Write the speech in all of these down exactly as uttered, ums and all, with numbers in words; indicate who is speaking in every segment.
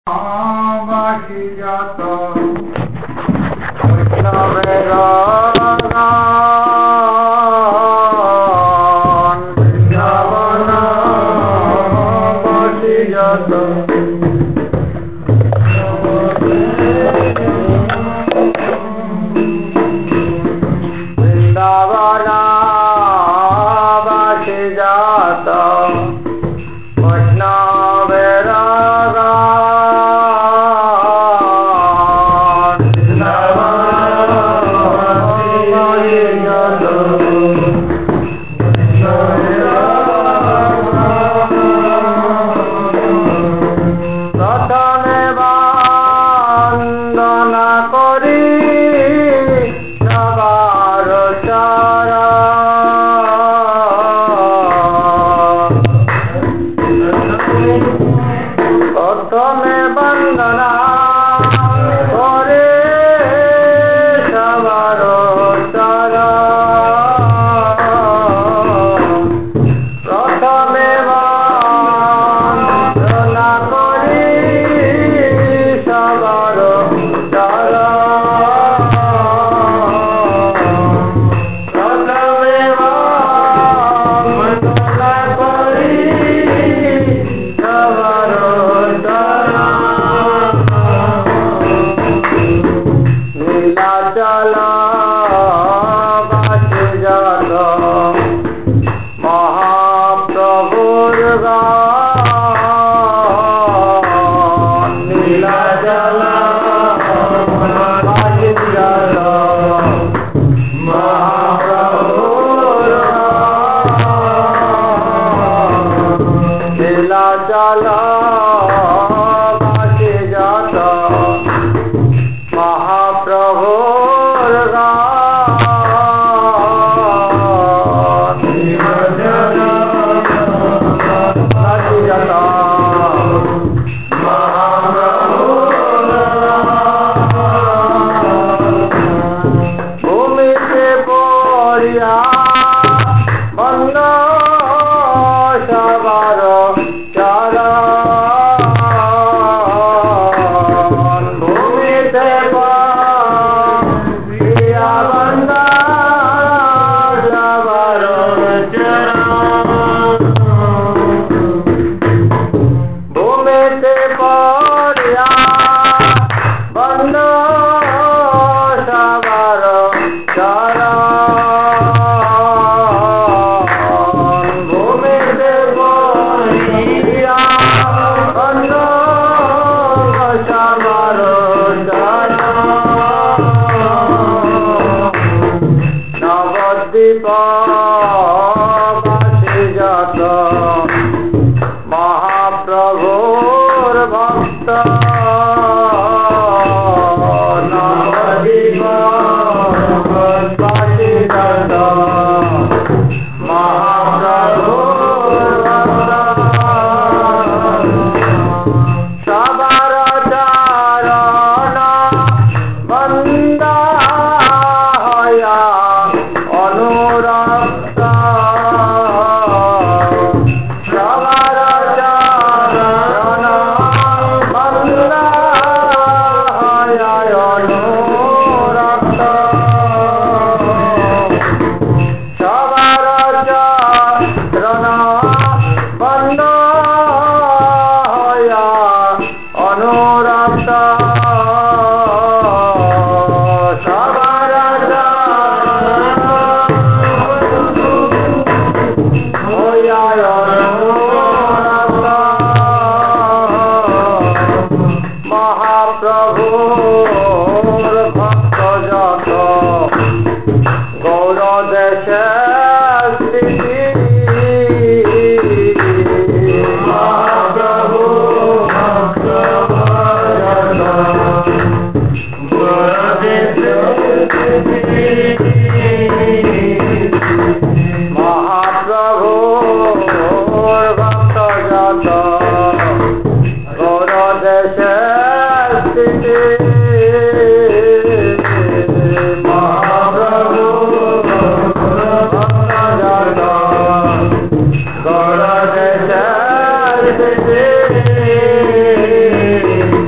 Speaker 1: বাসি যত বৈষ্ণবের গান বৃন্দাবন বাসি যত বৃন্দাবন বাসি যত বৈষ্ণবের প্রথমে বন্দনা করি সবার চরণ প্রথমে বন্দনা করে সবার চরণ প্রথমে বন্দনা করি সবার চরণ প্রথমে বন্দনা করি সবার নীলাচল বাসি যত মহাপ্রভুর গান নীলাচল বাসি যত মহাপ্রভুর গান নীলাচল বাসি যত মহাপ্রভুর গান বাসি যত মহাপ্রভুর ভূমিতে পড়িয়া বন্ধ সবার চরণ ভূমিতে পড়িয়া বন্ধ সবার চরণ ভূমিতে পড়িয়া বন্ধ সবার চরণ ভূমিতে পড়িয়া বন্ধ সবার চরণ নবদ্বীপ বাসি যত মহাপ্রভুর ভক্ত নবদ্বীপ বাসি যত মহাপ্রভুর ভক্ত সবার চরণ বন্দ হইয়া অনুরক্ত সবার চরণ বন্দ হইয়া অনুরক্ত সবার চরণ বন্দ হইয়া অনুরক্ত সবার হইয়া অনুরক্ত মহাপ্রভুর ভক্ত যত গৌর দেশে স্থিতি মহাপ্রভু ভক্ত যত গৌর দেশে স্থিতি মহাপ্রভুর ভক্ত যত গৌর দেশে স্থিতি মহাপ্রভু ভক্ত যত গৌর দেশে স্থিতি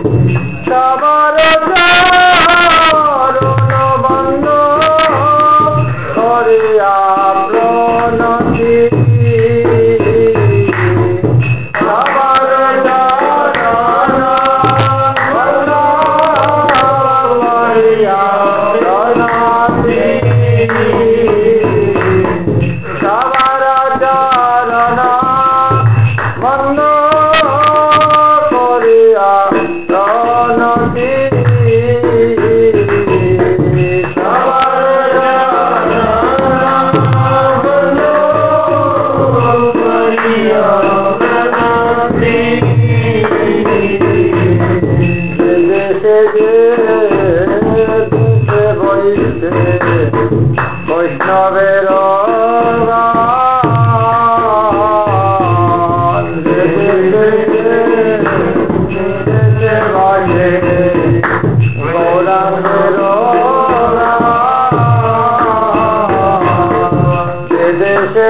Speaker 1: দেশে যে দেশে বইছে বৈষ্ণবের গান। দেশে দেশে বাজে গৌরাঙ্গের গান। দেশে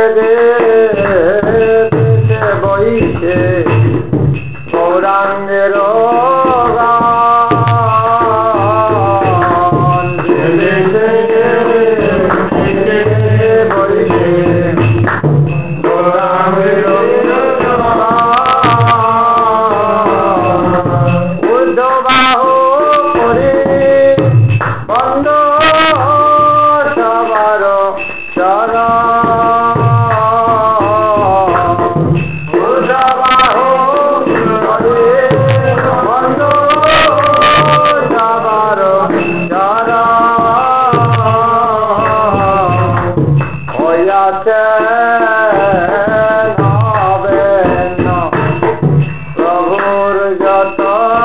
Speaker 1: দেশে বইছে গৌরাঙ্গের গান। দেশে দেশে বইছে গৌরাঙ্গের গান। ঊর্ধ্ববাহু করে বন্ধ সবার চরণ। ঊর্ধ্ববাহু করে বন্ধ সবার চরণ। হইয়াছেন হবেন প্রভুর যত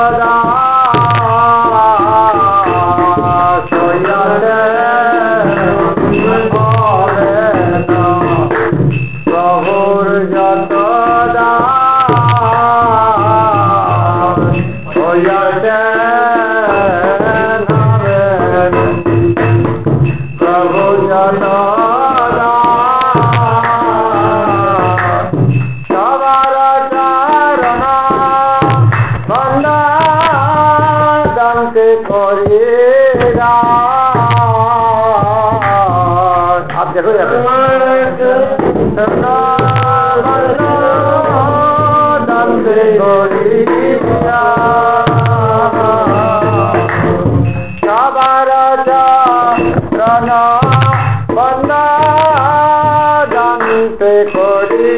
Speaker 1: দাস। হইয়াছেন হবেন প্রভুর যত দাস। হইয়াছেন হবেন প্রভু যত দাস। সবার চরণ বন্দনাতে করি গান। आप देखो यार বন্দনাতে করি গান। সবার চরণ বন্দনাতে করি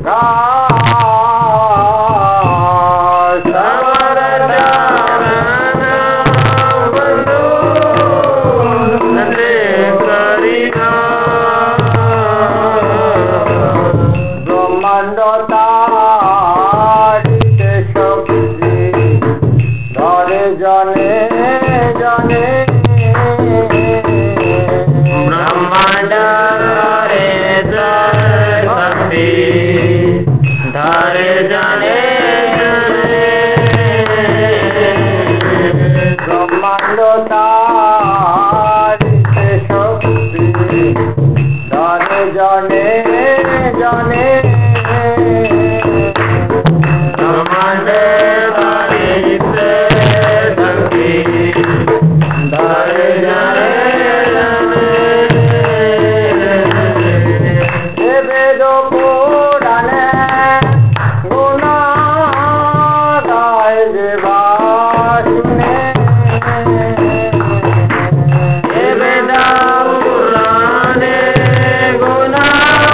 Speaker 1: গান। সবার চরণ বন্দনাতে করি গান। ব্রহ্মাণ্ড তারিতে শক্তি ধরে জনে জনে। ব্রহ্মাণ্ড রে শক্তি ধরে জনে জনে। ব্রহ্মাণ্ড তারিতে শক্তি ধরে জনে জনে। ব্রহ্মাণ্ড তারিতে শক্তি ধরে জনে জনে। এ বেদ পুরাণে গুণা গায় যে বাসুনে। এ বেদ পুরাণে গুণা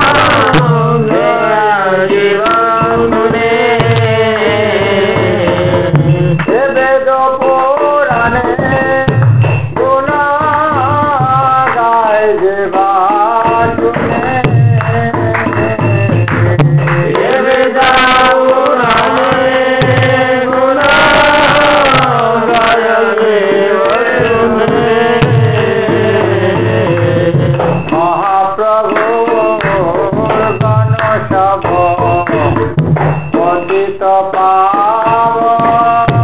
Speaker 1: গায় যে বাসুনে। এ বেদ পুরাণে গুণা গায় যে বাসুনে। এ বেদ পুরাণে গুণা গায় যে বাসুনে। মহাপ্রভুর গণ সব পতিত পাবন।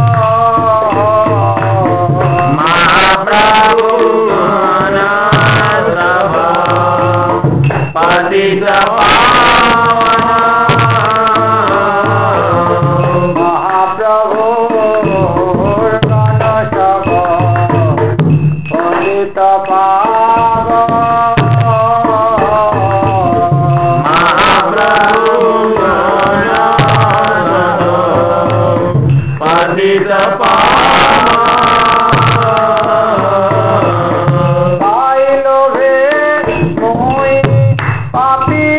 Speaker 1: মহাপ্রভু গণ সব পতিত পাবন। মহাপ্রভুর গণ সব পতিত পাবন। মহাপ্রভু গণ সব পতিত পাবন। পাইল হে মই পাপী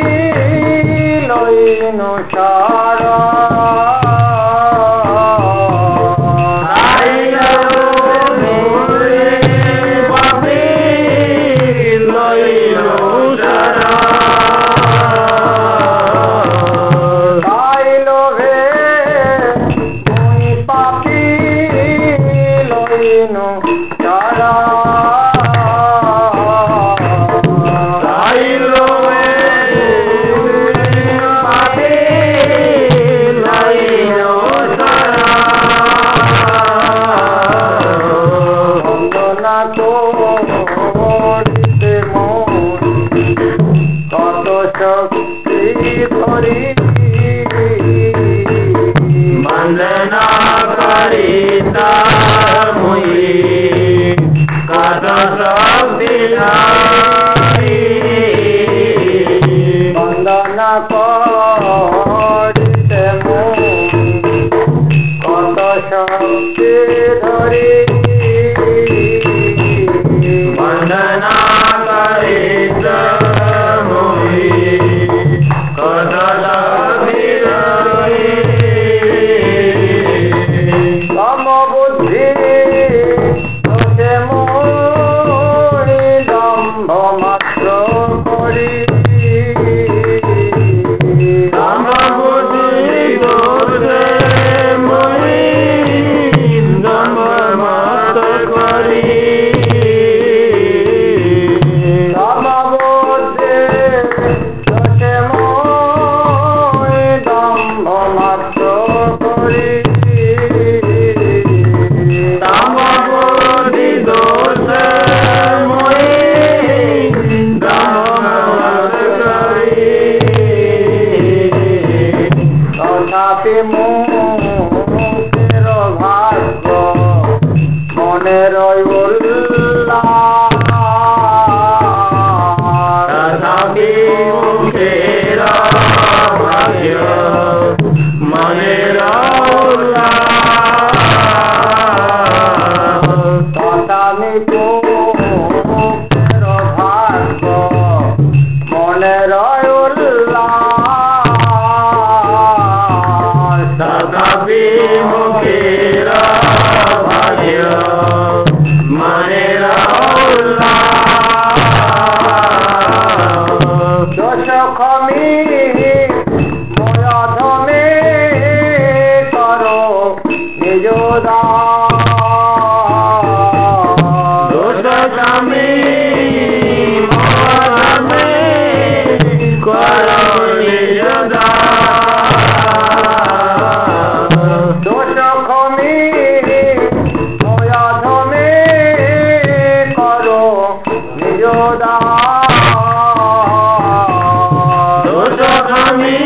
Speaker 1: লইনু শরণ। পাইল মই পাপী লইনু শরণ। পাইল হে মই পাপী বিনু তারা করিতে মন কত শক্তি ধরি বন্দনা করিতা মুই কত শক্তি ধরি বন্দনা করিতে মন কত শক্তি ধরি বন্দনা করিতে মুই কত শক্তি ধরি তম বুদ্ধি তোকে মই দম্ভ মাত্র করি তম বুদ্ধি তোকে মই দম্ভ মাত্র করি তম বুদ্ধি তোকে মই দম্ভ মাত্র করি তম বুদ্ধি দোষে মই দম্ভ মাত্র করি তথাপি মুখের ভাগ্য মনের উল্লাস তথাপি মুখের ভাগ্য মনের উল্লাস তথাপি মুখের ভাগ্য মনের উল্লাস তথাপি মুখের ভাগ্য মনের উল্লাস দোষ ক্ষমি ময়ধমে করো নিজ দোষ ক্ষমি ময়ধমে করো নিজ দোষ ক্ষমি ময়ধমে করো নিজ দোষ ক্ষমি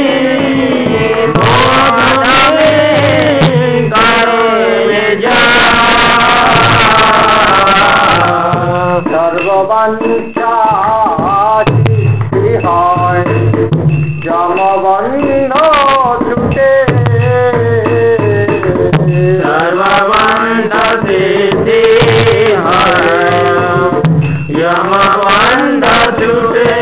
Speaker 1: ময়ধমে করো নিজ সর্ববাঞ্ছা সৃষ্টি হয় যমবন্ধ ছুটে সর্ববন্ধ সৃষ্টি হয় যমবন্ধ ছুটে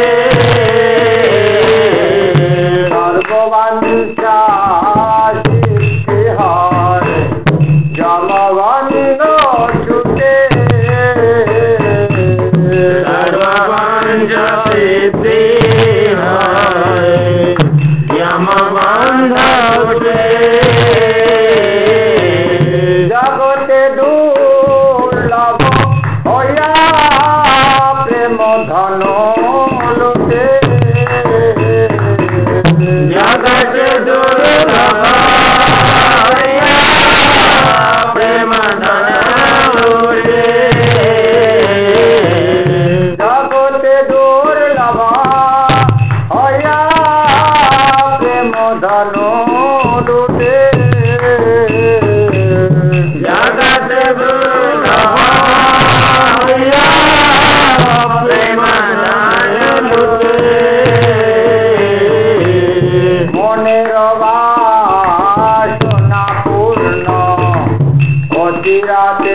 Speaker 1: সর্ববাঞ্ছা সৃষ্টি হয় যমবন্ধ ছুটে সর্ববাঞ্ছা সৃষ্টি হয় যমবন্ধ ছুটে জগতে দুর্লভ হইয়া প্রেম ধন লুটে জগতে দুর্লভ হইয়া প্রেম ধন লুটে জগতে দুর্লভ হইয়া প্রেম ধন লুটে জগতে দুর্লভ হইয়া প্রেম ধন লুটে মনের বাসনা পূর্ণ অতি রাতে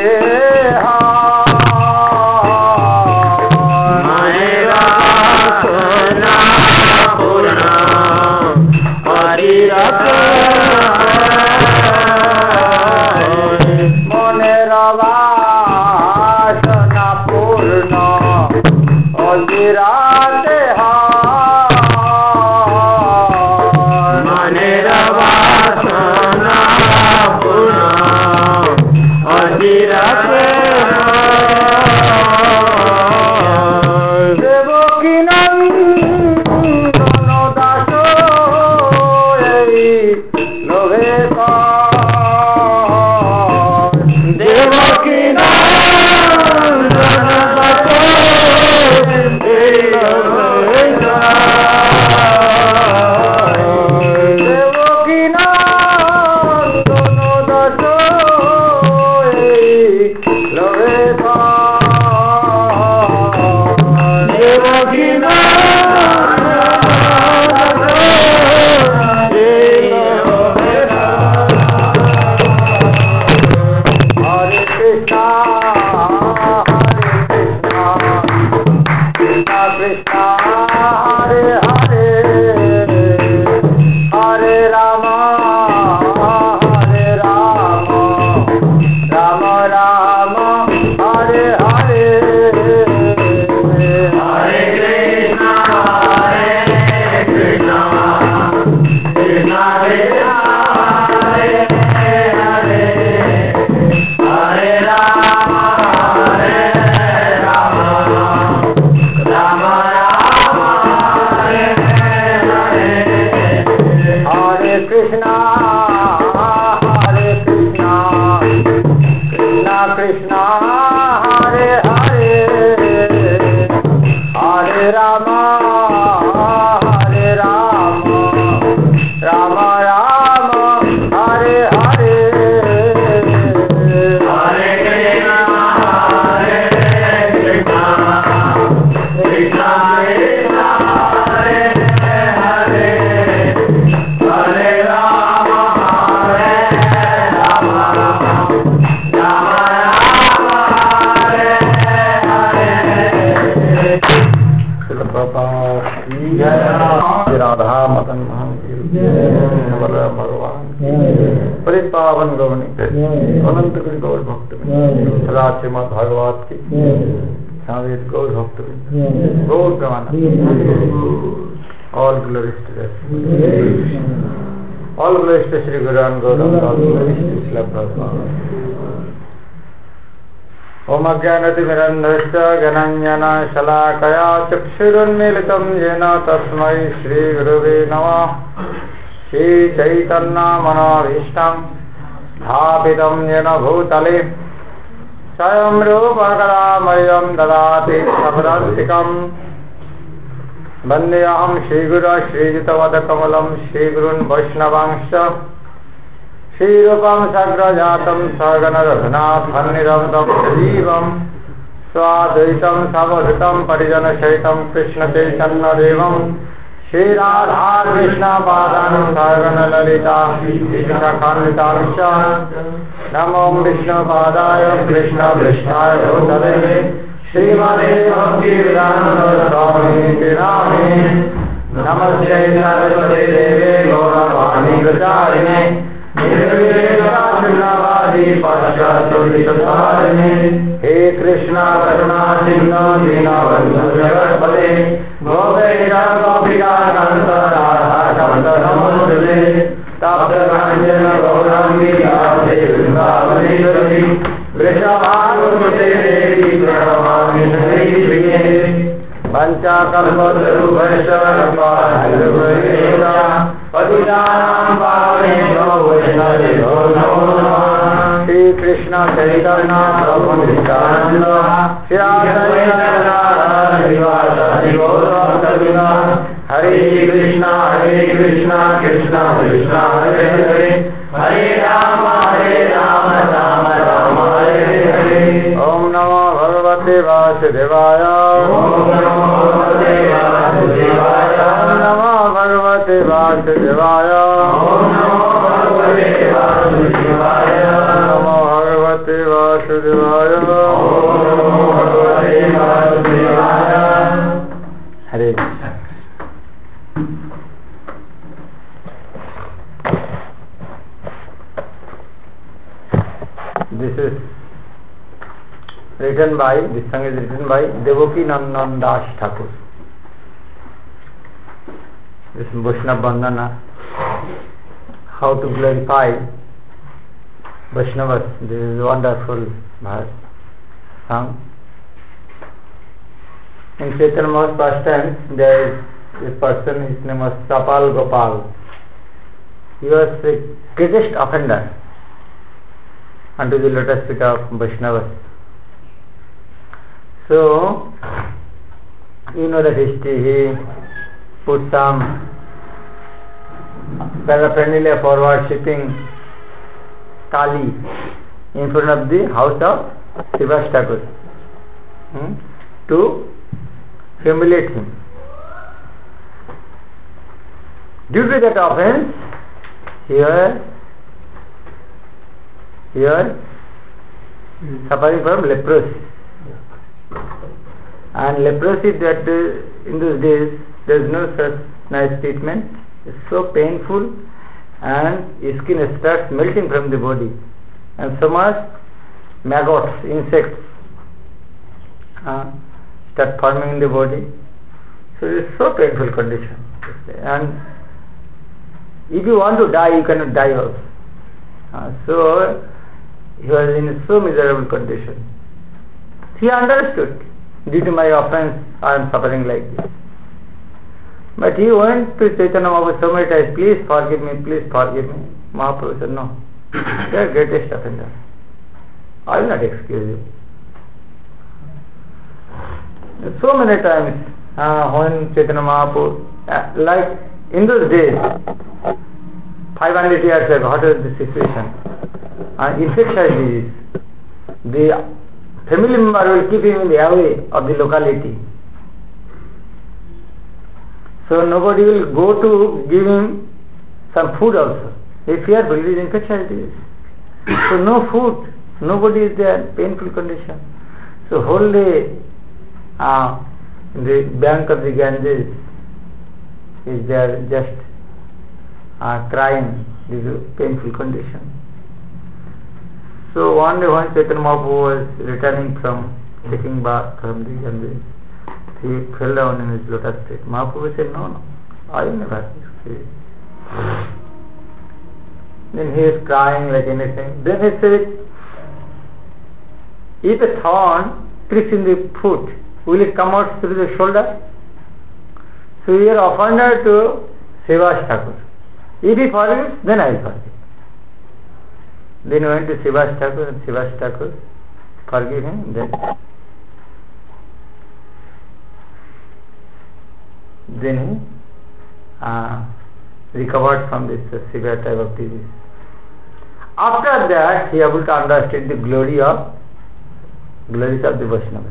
Speaker 1: মনের বাসনা পূর্ণ অতি রাতে মনের বাসনা পূর্ণ অতি রাতে মনের বাসনা পূর্ণ অতি রাতে Rama Hare Hare Hare Krishna Hare Krishna Krishna Krishna Hare Hare Hare Rama Hare Rama Rama Rama Hare Hare Hare Krishna Hare Krishna Krishna Krishna Hare Hare Hare Rama Hare Rama Rama Rama Hare Hare Hare Krishna Hare Krishna Krishna Krishna Hare Hare Hare Rama Hare Rama Rama Rama Hare Hare Radha Madan Mohan भगवान परित पावन गौणी अनंत गुरु गौर भक्त सदा श्रीमद भागवत की सावेद गौर भक्त गौर प्रमाण all glories to all glories to Shri guru and Gauranga, all glories to Srila Prabhupada. ओम अज्ञानतिमिरन्धस्य ज्ञानाञ्जना शलाकया चक्षुरुन्मीलितं येन तस्मै श्रीगुरुवे नमः. श्रीचैतन्यमनोभीष्टं स्थापितं येन भूतले स्वयं रूपा कदा मह्यं ददाति स्वपदान्तिकं. वन्देऽहं श्रीगुरो श्रीयुतपदकमलं श्रीगुरून् वैष्णवांश्च श्रीरूपं सग्रजातं सगण रघुनाथन्निरन्तं सजीवं स्वाद्वैतं सवधुतं परिजनसहितं कृष्णचैतन्यदेवं श्रीराधाकृष्णपादान् सगण ललिता श्रीकृष्णकान्वितांश्च. नमो विष्णुपादाय कृष्णपृष्ठाय भूतले श्रीमते भक्तिवेदान्त स्वामिनिति नामिने. नमस्ते सरस्वती देवे गौरवाणी प्रचारिणे निर्विशेषशून्यवादी पाश्चात्य. हे कृष्ण करुणा सिंधु दीनबन्धु जगत्पते गोपेश गोपिका कान्त राधा कान्त नमोस्तुते. तप्त काञ्चन गौराङ्गी राधे वृन्दावनेश्वरी वृषभानुसुते देवी प्रणमामि हरिप्रिये. पञ्चाकल्पतरुभ्यश्च कृपासिन्धुभ्यश्च पतितानां पावनेभ्यो वैष्णवेभ्यो नमो नमः. श्रीकृष्ण चैतन्य प्रभु नित्यानन्द श्री श्रीवासादि गौरभक्तवृन्द. हरे कृष्ण हरे कृष्ण कृष्ण कृष्ण हरे हरे हरे राम हरे राम राम राम हरे हरे. ओम नमो भगवते वासुदेवाय. ओम नमो भगवते वासुदेवाय. ओम नमो भगवते वासुदेवाय. ओम नमो भगवते वासुदेवाय. नमो भगवते वासुदेवाय. ओम नमो भगवते वासुदेवाय. हरे This is written by, this song is written by Devaki Nandan Das Thakur. This Vaishnava Bandhana, how to glorify Vaishnavas. This is wonderful song. In Chaitanya Mahaprabhu's pastime, there is a person, his name was Sapal Gopal. He was the greatest offender unto the lotus feet of Vaishnavas. So, you know the history. He put some paraphernalia for worshipping Kali in front of the house of Srivas Thakur hmm, to humiliate him. Due to that offense, here Here, suffering from leprosy. And leprosy, that uh, in those days, there is no such nice treatment. It's so painful, and skin starts melting from the body. And so much maggots, insects uh, start forming in the body. So it is so painful condition. And if you want to die, you cannot die also. Uh, so he was in so miserable condition. He understood, due to my offense, I am suffering like this. But he went to Chaitanya Mahaprabhu so many times, please forgive me, please forgive me. Mahaprabhu said, no, you are greatest offender. I will not excuse you. So many times uh, when Chaitanya Mahaprabhu, uh, like in those days, five hundred years ago, what was the situation? Uh, infectious disease. The family member will keep him in the away of the locality. So nobody will go to give him some food also. They fearful, it is infectious disease. So no food, nobody is there, painful condition. So whole day uh, in the bank of the Ganges is there just uh, crying due to painful condition. So one day when Chaitanya Mahaprabhu was returning from taking bath from the Ganges, he fell down in his lotus feet. Mahaprabhu said, no, no, I will never excuse. Then he is crying like anything. Then he said, if a thorn pricks in the foot, will it come out through the shoulder? So we are offended to Srivas Thakur. If he forgives, then I will forgive. Then he went to Srivas Thakur and Srivas Thakur forgive him. Then, then he uh, recovered from this uh, severe type of disease. After that, he able to understand the glory of glories of the Vaishnavas.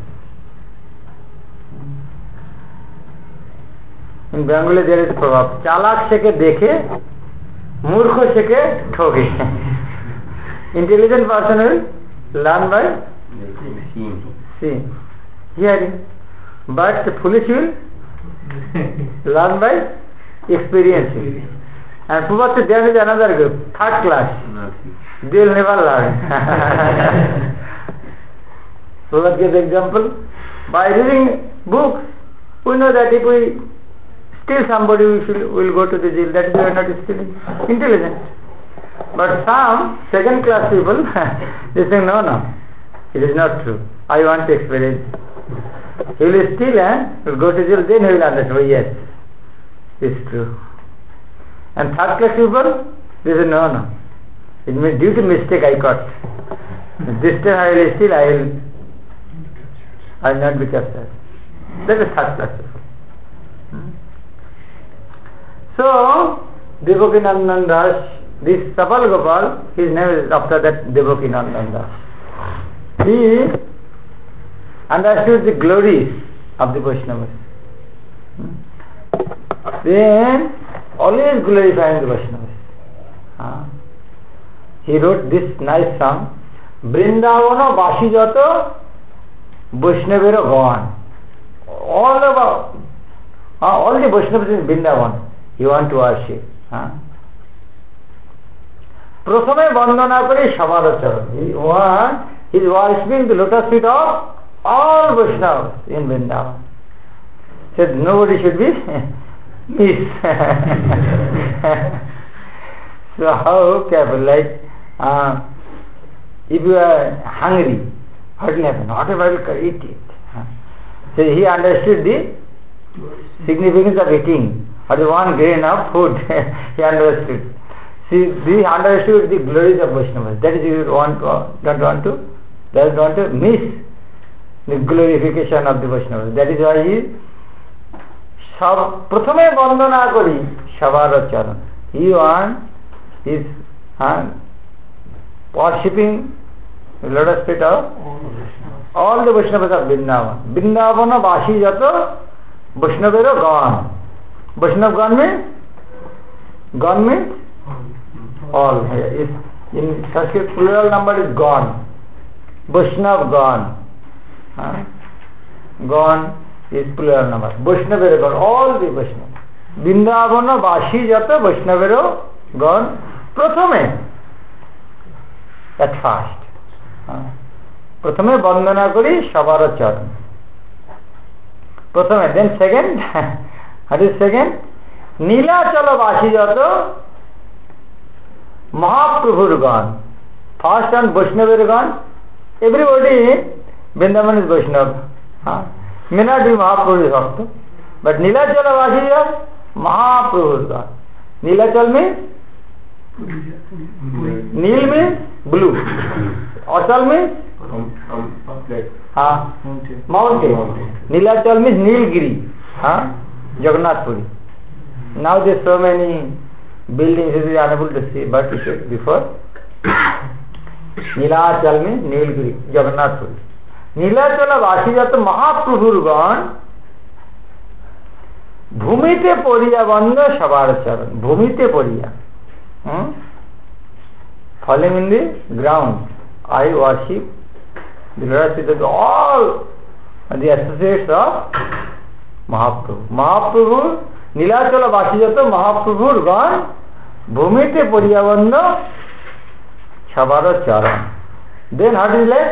Speaker 1: In Bengali there is a proverb, Chalak sheke dekhe, Murkho sheke thoge. Intelligent person will learn by seeing, hearing. But the foolish will learn by experiencing. And Prabhupada, there is another group, third class. They will never learn. Prabhupada gives example. By reading books, we know that if we steal somebody, we should, will go to the jail. That is why we are not stealing. Intelligent. But some second class people, they say, no, no, it is not true. I want to experience. He will steal and will go to jail, then he will understand, oh yes, it is true. And third class people, they say, no, no, it means due to mistake I caught. This time I will steal, I will, I will not be captured. That is third class people. Hmm? So, Devaki Nandan Das, this Sapal Gopal, his name is after that Devaki Nandan Das. He understood the glories of the Vaishnavas. Hmm? Then, always glorifying the Vaishnavas. Uh, he wrote this nice song, Brindavana Bashi Jato Vaishnavera Gaon. All about, uh, all the Vaishnavas in Vrindavan, he want to worship. Uh. প্রথমে বন্দনা করে সবার চরণ. He want, he is worshipping the lotus feet of all Vaishnavas in Vrindavan. Said nobody should be missed. So how careful, like uh, if you are hungry, what will happen? Whatever will eat it. So he understood the significance of eating, or the one grain of food. He understood. See, he understood the glories of Vaishnavas. That is, you want to, don't want to, doesn't want to miss the glorification of the Vaishnavas. That is why he সব প্রথমে বন্দনা করি সবার চরণ. He wants his uh, worshipping the lotus feet of all the Vaishnavas of Vrindavan. Vrindavan Vashi Jato Vaishnavero Gaon. Vaishnav Gaon means, Gaon means all. Is in Sanskrit plural number is Gaon. Vaishnav Gaon. Uh, Gaon is plural number. Vaishnavero Gaon. All the Vaishnav. Vrindavan Vashi Jato Vaishnavero Gaon. Prathame. At first. Uh, প্রথমে বন্দনা করি সবার চরণ, প্রথমে। Then second, what is second? Nilachal বাসী যত মহাপ্রভুর গণ। First on বৈষ্ণবের গণ। এভরিবডি বৃন্দাবন ইজ বৈষ্ণব, মে নট বি মহাপ্রভুর ভক্ত, বাট নীলাচল বাসী যত মহাপ্রভুর গণ। নীলাচল means নীল means blue, অচল means हाँ mountain. नीलाचल means नीलगिरी, हाँ Jagannath Puri. Now there are so many buildings it is unable to see, but it is before. Nilachal means Nilgiri, Jagannath Puri. Nilachal বাসী যত মহাপ্রভুর গণ ভূমিতে পড়িয়া বন্ধ সবার চরণ। ভূমিতে পড়িয়া, falling in the ground, I worship the Lord with all the associates of Mahaprabhu. Mahaprabhu Nilachal বাসী যত মহাপ্রভুর গণ ভূমিতে পড়িয়া বন্ধ সবার চরণ। Then how do you let?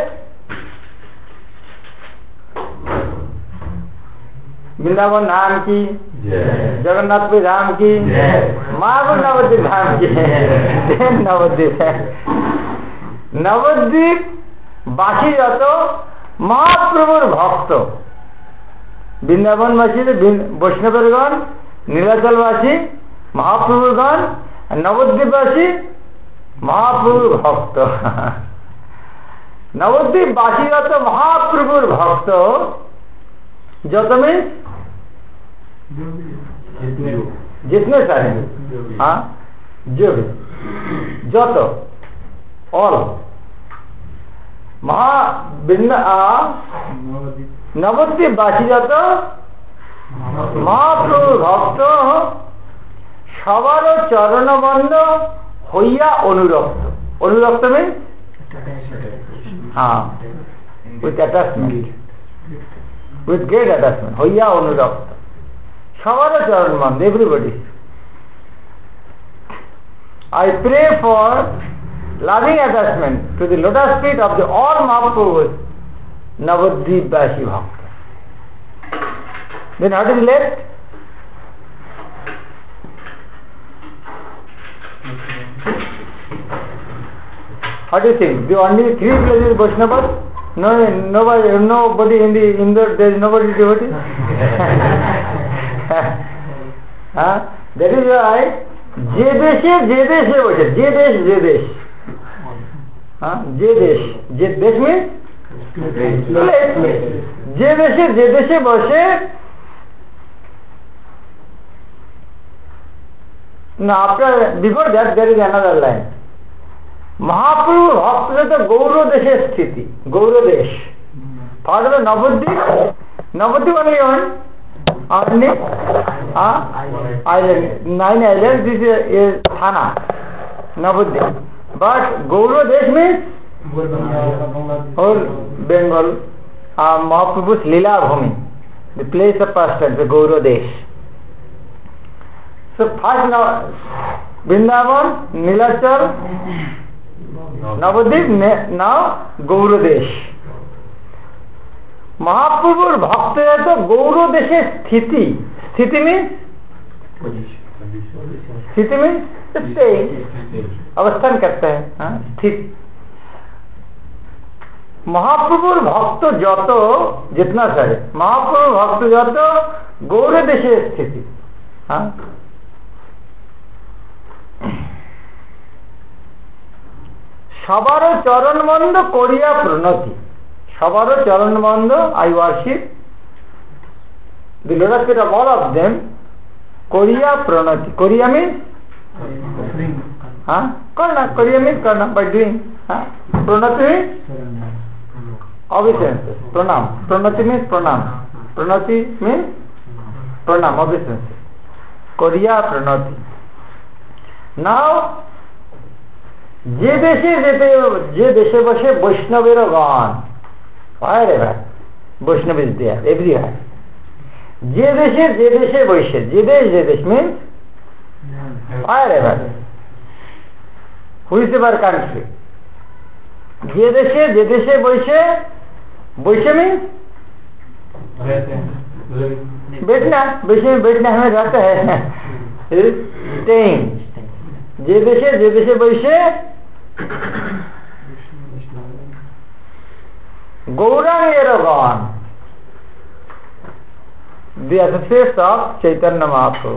Speaker 1: Vrindavan धाम की, जगन्नाथपुरी धाम की, महापुर नवद्वीप धाम की। नवद्वीप है, नवद्वीप বাসী যত মহাপ্রভুর ভক্ত। বৃন্দাবনবাসী বৈষ্ণবের গণ, নীলাচলবাসী মহাপ্রভুর গণ, নবদ্বীপবাসী মহাপ্রভুর ভক্ত। নবদ্বীপ বাসী যত মহাপ্রভুর ভক্ত, যত मीन्स जितने सारे, हाँ जो भी, যত ऑल মহা বৃন্দা নবদ্বীপ বাসী যত মহাপ্রভুর ভক্ত সবার চরণবন্ধ হইয়া অনুরক্ত। অনুরক্ত मीन्स हाँ with attachment, with great attachment, হইয়া অনুরক্ত সবার চরণ বন্ধ, everybody. I pray for loving attachment to the lotus feet of the all Mahaprabhus Navadvip Basi Bhakta. Then how is left? How do you think? The only three places Vaishnavas? No, nobody, nobody in the in the there is nobody devotee. Huh? That is why যে দেশে যে দেশে বসে, যে দেশ যে দেশ, হ্যাঁ যে দেশ যে দেশ means যে দেশে যে দেশে বসে না আপনার before that there is another line. Mahaprabhu ভক্তদের তো গৌর দেশের স্থিতি, গৌর দেশ। part of the Navadvip, Navadvip only one, only uh, island, nine islands, this is, is Thana, Navadvip. But Gaura Desh means whole Bengal, uh, Mahaprabhu's Lila Bhumi, the place of pastime, the Gaura Desh. So first now, Vrindavan, Nilachal, Navadvip, now Gaura Desh. মহাপ্রভুর ভক্তরা তো গৌর দেশের স্থিতি, স্থিতি means স্থিতি means অবস্থান করতে হ্যাঁ স্থিত। মহাপ্রভুর ভক্ত যত জিতনা সারে মহাপ্রভুর ভক্ত যত গৌর দেশের স্থিতি, হ্যাঁ সবার চরণ বন্ধ করিয়া প্রণতি। সবার চরণ বন্ধ, I worship the lotus feet of all of them, করিয়া প্রণতি। করিয়া means হ্যাঁ করনা, করিয়া means করনা, by doing, হ্যাঁ প্রণতি means obeisance, প্রণাম। প্রণতি means প্রণাম, প্রণতি means প্রণাম, obeisance, করিয়া প্রণতি। নাও যে দেশে যেতে, যে দেশে বসে বৈষ্ণবের গান, wherever Vaishnava is there, everywhere. যে দেশে যে দেশে বসে, যে দেশ যে দেশ means wherever, whichever country, যে দেশে যে দেশে বসে বসে মিन्स बैठना बैठे बैठना हमें रहता है स्टेइंग जे देशे जे देशे बैठे गौरांगेरगण the associates of Chaitanya Mahaprabhu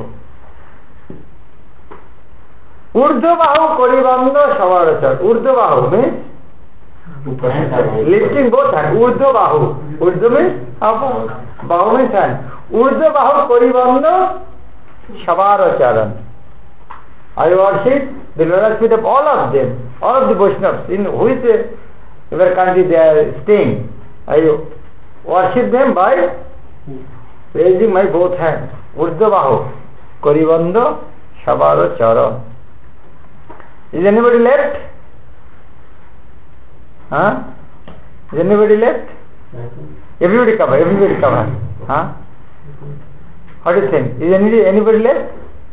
Speaker 1: ऊर्ध्वबाहु करिबंध सवारचर ऊर्ध्वबाहु means lifting both hands ऊर्ध्वबाहु ऊर्ध्व means up bahu means hand ऊर्ध्वबाहु करिबंध सवारचरण I worship the lotus feet of all of them all of the Vaishnavas in which ever country they are staying I worship them by raising my both hands ऊर्ध्वबाहु करिबंध सवारचरण. Is anybody left? Huh? Is anybody left? Everybody cover, everybody cover. Huh? What do you think? Is anybody, anybody left?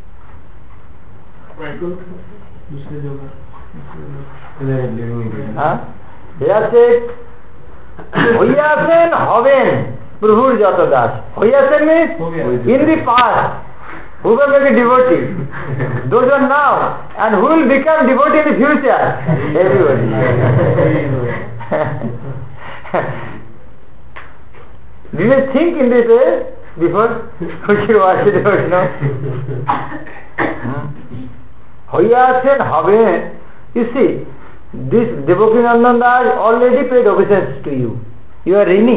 Speaker 1: Huh? Yes, হইয়াছেন হবেন প্রভুর যত দাস. হইয়াছেন means in the past. Who will make a devotee? Those are now. And who will become devotee in the future? Everybody. Did you think in this way before we should watch it or no? Hoyasen Haben. You see, this Devakinandan Das already paid obeisance to you. You are Rini.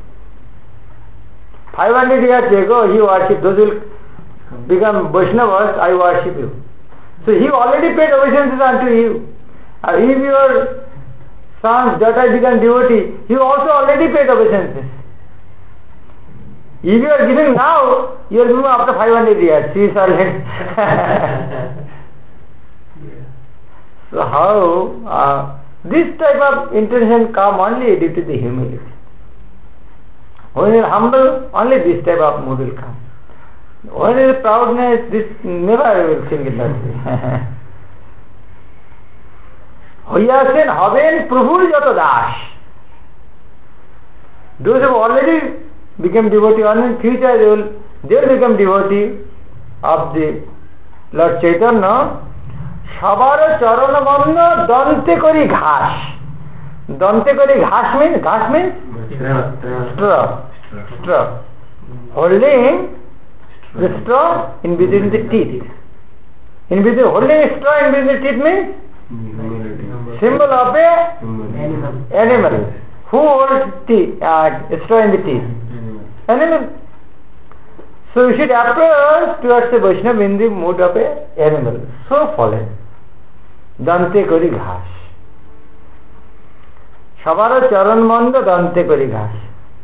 Speaker 1: five hundred years ago he worshipped those will become Vaishnavas, I worship you. So he already paid obeisances unto you. And if your sons, daughters become devotee, he also already paid obeisances. If you are giving now, you are giving after five hundred years. He is already. So how uh, this type of intention come only due to the humility. When you are humble, only this type of mood will come. When there is proudness, this never will think in that way. হইয়াছেন হবেন প্রভুর যত Das. Those who already become devotee, or in future they will, they will become devotee of the Lord Chaitanya. সবার চরণ বন্ধ দন্তে করি ঘাস. দন্তে করি ঘাস means ঘাস means straw. Straw. Holding the straw in between the teeth. In between, holding a straw in between the teeth means symbol of a animal. Animal. Who holds teeth, uh, straw in the teeth? Animal. So you should approach towards the Vaishnava in the mood of a animal. So fallen. Dante kori ঘাস. সবার চরণ বন্ধ দন্তে করি ঘাস.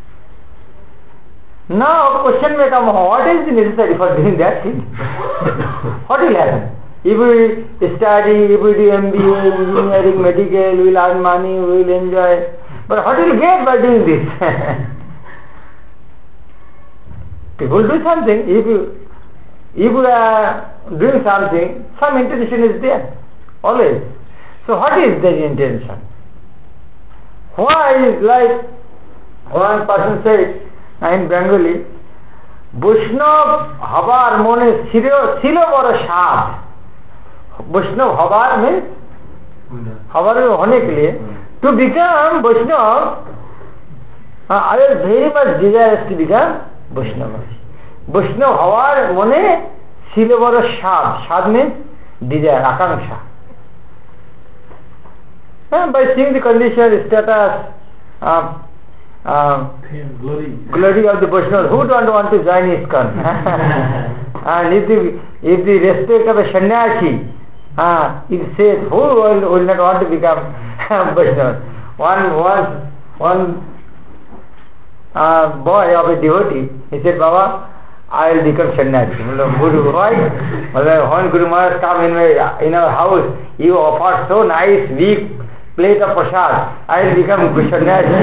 Speaker 1: Now question may come, what is necessary for doing that thing? What will happen? If we study, if we do M B A, engineering, medical, we will earn money, we will enjoy. But what will we get by doing this? People do something. If you, if you are doing something, some intention is there. Always. So what is the intention? Why is like one person said, in Bengali, বৈষ্ণব হবার মনে ছিল ছিল বড় সাধ. বৈষ্ণব হবার means হবার होने के लिए to become Vaishnava, I was very much desirous to become Vaishnava. Vaishnava হওয়ার মনে ছিল বড় সাধ. সাধ means desire, আকাঙ্ক্ষা. By seeing the condition, status, uh, Uh, glory. glory of the Vaishnava, who don't want to join ISKCON? And if the, if the respect of a sannyasi, uh, it says, who will, will not want to become Vaishnava? One, one, one uh, boy of a devotee, he said, Baba, I will become sannyasi. Guru, why? When Guru Maharaj come in, my, in our house, you offer so nice, weak plate of prasad, I will become sannyasi.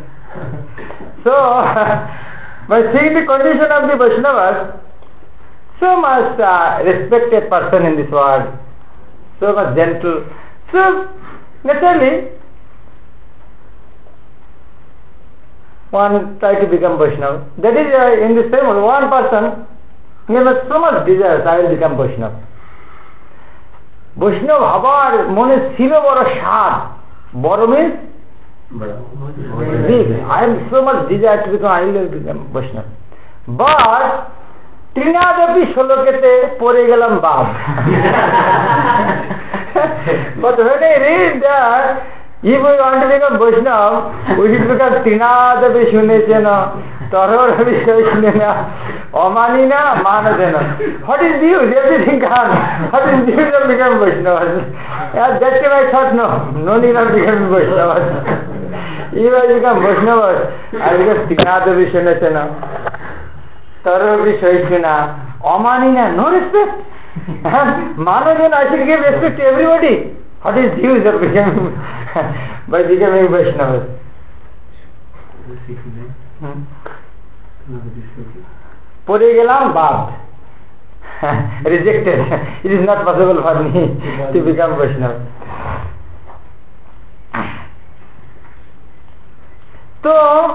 Speaker 1: So, by seeing the condition of the Vaishnavas, so much uh, respected person in this world, so much gentle. So naturally, one try to become Vaishnava. That is uh, in the same way, one person, he has so much desires, I will become Vaishnava. Vaishnava habar mone silo boro shad. Boro means big. I am so much desire to become, I will become Vaishnava. But Trinadapi Sholokete Pore Gelam Bab. But when I read that, if we want to become Vaishnava, we should become Trinadapi Shunechena, Taror Vishwashunena, Omanina, Manadena. What is the use? Everything gone. What is the use of becoming Vaishnava? Yeah, that time I thought, no, no need of becoming Vaishnava. If I become Vaishnava, I become Trinadapi Shunechena. Taror Vishwashunena, Omanina, no respect. Manadena, I should give respect to everybody. What is the use of becoming by becoming Vaishnava? Hmm? Pore gelam bad. Rejected. It is not possible for me to become Vaishnava. So,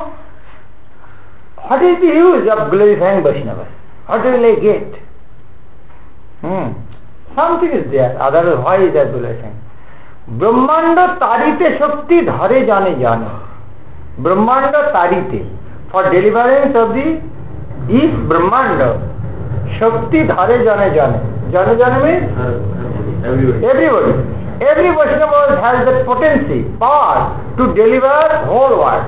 Speaker 1: what is the use of glorifying Vaishnava? What will I get? Hmm. Something is there. Otherwise, why is that glorifying? Brahmanda tarite shakti dhare jane jane. Brahmanda tarite. For deliverance of the each Brahmanda, shakti dhare jane jane. Jane jane means? Everybody. Everybody. Every Vaishnava has the potency, power to deliver whole world.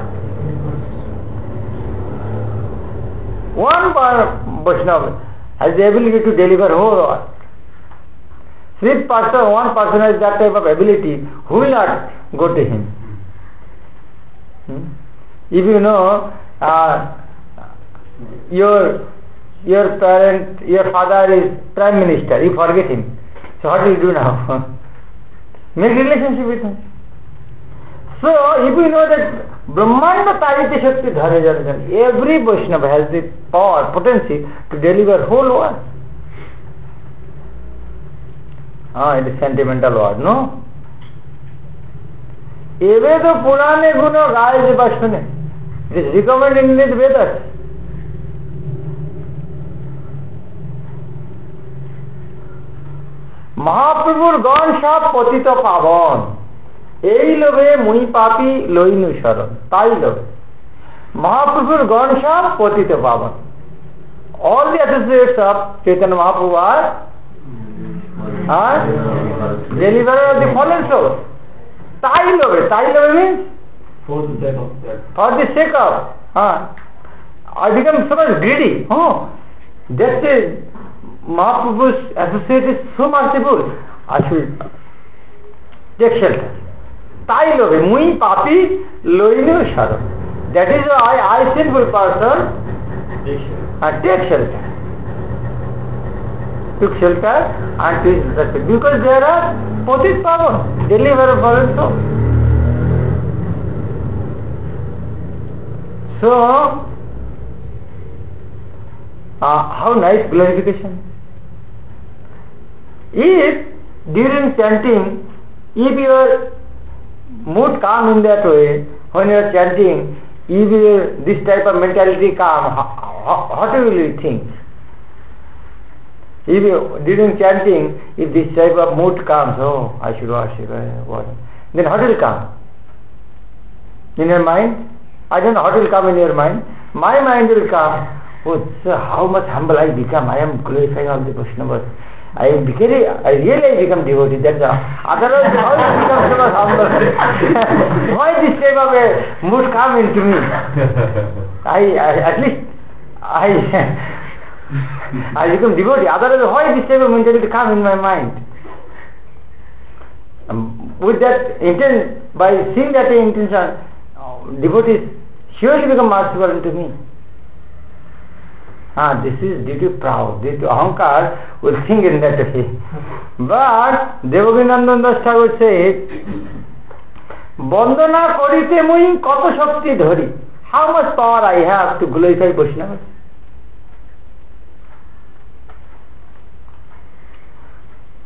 Speaker 1: One Vaishnava has the ability to deliver whole world. If person, one person has that type of ability, who will not go to him? Hmm? If you know uh, your your parent, your father is Prime Minister, you forget him. So what will you do now? Make relationship with him. So if you know that Brahmanda Tarite Shakti Dhare Jana Jana, every Vaishnava has the power, potency to deliver whole world. Ah, it is sentimental word, no? Evedo Purane Guno Gaye Bashune. It is recommended in the Vedas. Mahaprabhur Gan Shab Patita Pavan. Ei lobe mui papi loinu sharan. Tai lobe. Mahaprabhur Gan Shab Patita Pavan. All the associates of Chaitanya Mahaprabhu are Huh? Deliverer of the fallen soul. Tai lobe. Tai lobe means? For the sake of that. For the sake of. Huh? I become so much greedy. Oh, just a Mahaprabhu's associate is so merciful. I should take shelter. Tai lobe. Mui papi loinu sharo. That is why I, sinful person, I take shelter. Took shelter and to respect. Because there are Potit Pavan, deliverer fallen soul. So, uh, how nice glorification. If during chanting, if your mood calm in that way, when you are chanting, if you, this type of mentality calm, how, what will you think? If you, during chanting, if this type of mood comes, oh, I should worship, what? Then what will come? In your mind? I don't know what will come in your mind. My mind will come, oh, sir, how much humble I become. I am glorifying all the Vaishnavas. I became, I really I become devotee. That's all. Otherwise, how will I become so much humble? Why this type of a mood come into me? I, I at least, I... I become devotee. Otherwise, why this type of mentality come in my mind? Um, with that intent, by seeing that intention, uh, devotees surely become merciful unto me. Ah, this is due to proud, due to ahankar, will think in that way. But Devakinandan Das Thakur said, Bandana korite mui koto shakti dhari. How much power I have to glorify Vaishnavas?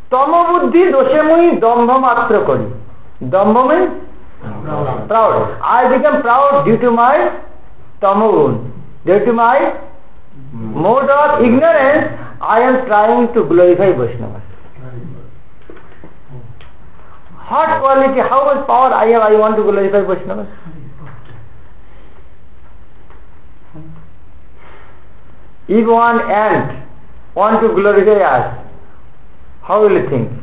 Speaker 1: Tama buddhi doshemui dambha matra kori. Dambha means proud. proud. I become proud due to my tamagun. Due to my mode of ignorance, I am trying to glorify Vaishnavas. What quality, how much power I have, I want to glorify Vaishnavas? If one ant want to glorify us, how will you think?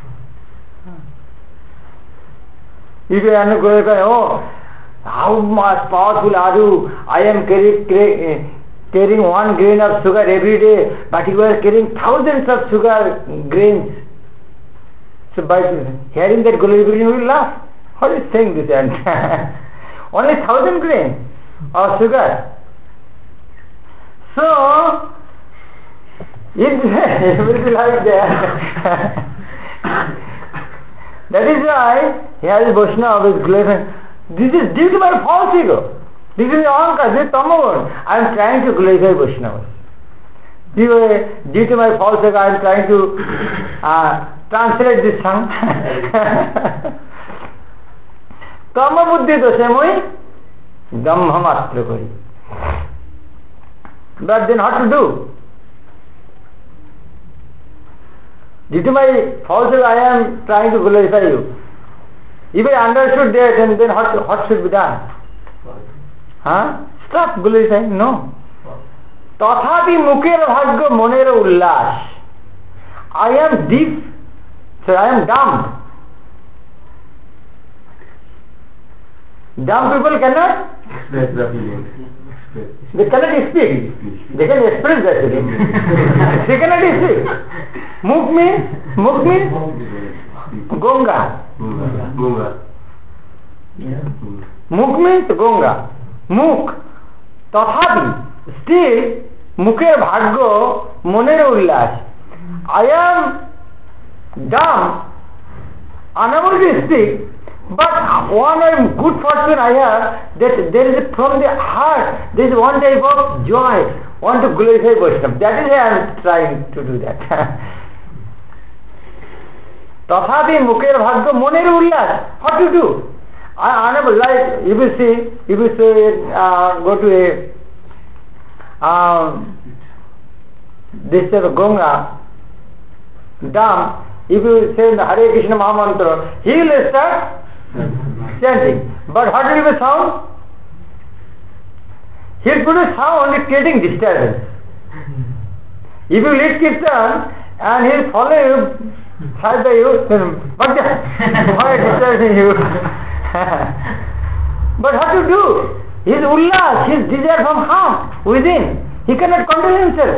Speaker 1: If you want to glorify, oh, how much powerful are you? I am carrying, carrying one grain of sugar every day, but you are carrying thousands of sugar grains. So by hearing that glorification, we will laugh. What is saying this ant? Only thousand grains of sugar. So, it will be like that. That is why here is Vaishnava is glorifying. This is due to my false ego. This is ahankara, this is tamagun. I am trying to glorify Vaishnavas. Due to my false ego, I am trying to uh, translate this song. Tama buddhi doshemui dambha matra kori. But then what to do? Due to my false ego, I am trying to glorify you. If I understood that, and then what, what should be done? Huh? Stop glorifying? No. Tathapi mukher bhagya monera ullas. I am deep, so I am dumb. Dumb people cannot express the feelings. They cannot speak. They can express that feeling. They cannot speak. Mukh means, mukh means gonga. Gonga. Mukh means gonga. Mukh. Tathapi. Still, mukher bhagya monera ullas. I am dumb, unable to speak, but one good fortune I have, that there is from the heart, there is one type of joy, want to glorify Vaishnava. That is why I am trying to do that. Tathapi mukher bhagya monera ullas. What to do? I am unable, like if you see, if you say, uh, go to a, um, this is a Gonga, dumb, if you say the Hare Krishna Mahamantra, he will start chanting. But what will be the sound? He will produce sound only creating disturbance. If you lead Kirtan and he will follow you, side by you, then what why disturbing you? But what to do? His ullas, his desire from harm within. He cannot control himself.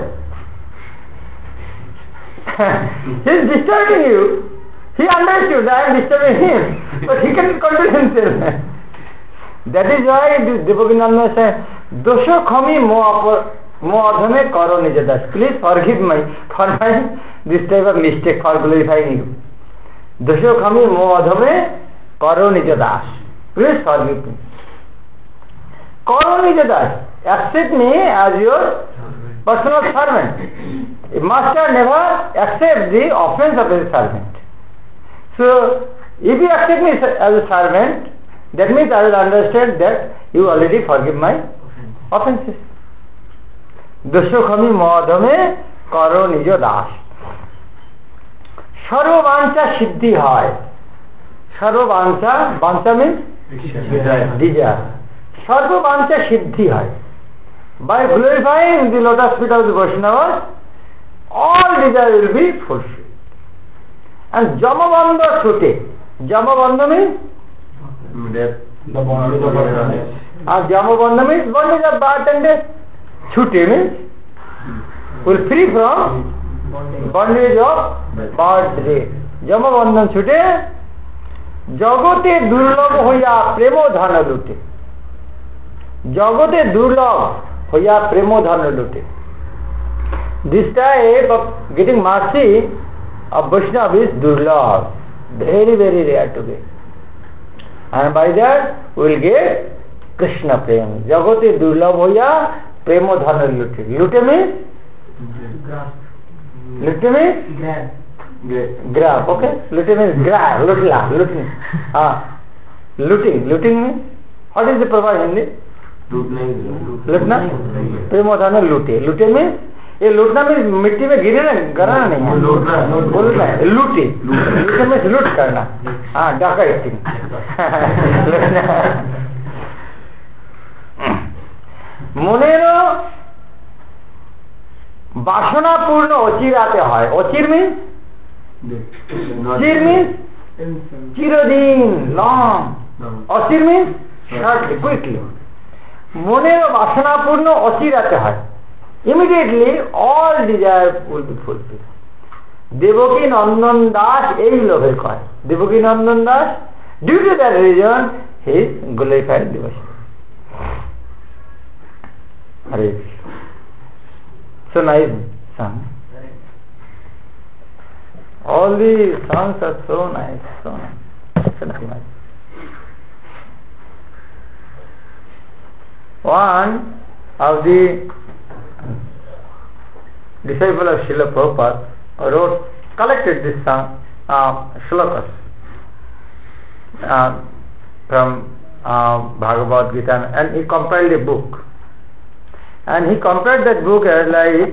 Speaker 1: He is disturbing you. He understood I am disturbing him, but he cannot control himself. That is why Devakinanda says, Dosha khami mo adhame karo nijadas. Please forgive me for my this type of mistake for glorifying you. Dosha khami mo adhame karo nijadas. Please forgive me. Karo nijadas. Accept me as your personal servant. A master never accepts the offense of his servant. So, if you accept me as a servant, that means I will understand that you already forgive my offenses. Doshokhami madhame karo nijo das. Sarva vancha siddhi hai. Sarva vancha, vancha means desire. Sarva vancha siddhi hai. By glorifying the lotus feet of the Vaishnavas, all desire will be fulfilled. And Jamabandha Sute. Jamabandha means? Death. The bondage of bondage. And Jamabandha means bondage of birth and death. Chute means will free from bondage of birth and death. Jamabandha Chute. Jagote durlabh hoya premo dhana lute. Jagote durlabh hoya premo dhana lute. This type of getting mercy of Vaishnava is durlabh, very very rare to get. And by that we will get Krishna prem. Jagote durlabh hoya premo dhana lute. Lute means? Lute means? grab. Okay, looting means grab, lutla, looting. Ah, looting, looting means what is the proper Hindi? लूटना प्रेम होता है लूटे लूटे में ये लूटना में मिट्टी में गिरे ना गराना नहीं है लूटना है लूटे लूटे में लूट करना हाँ डकैती মনেরও বাসনাপূর্ণ অচিরাতে হয় অচির মিন্স চির মিন্স চিরদিন লং অচির মিন্স শর্টলি কুইকলি মনেরও বাসনাপূর্ণ অচিরাতে হয় immediately all desire will be fulfil Devaki Nandan Das এই লোভের কয় Devaki Nandan Das due to that reason he is glorified devotion Hare so nice song. All the songs are so nice, so nice, so nice. One of the disciples of Srila Prabhupada wrote, collected this song, uh, shlokas uh, from uh, Bhagavad Gita, and he compiled a book. And he compared that book as like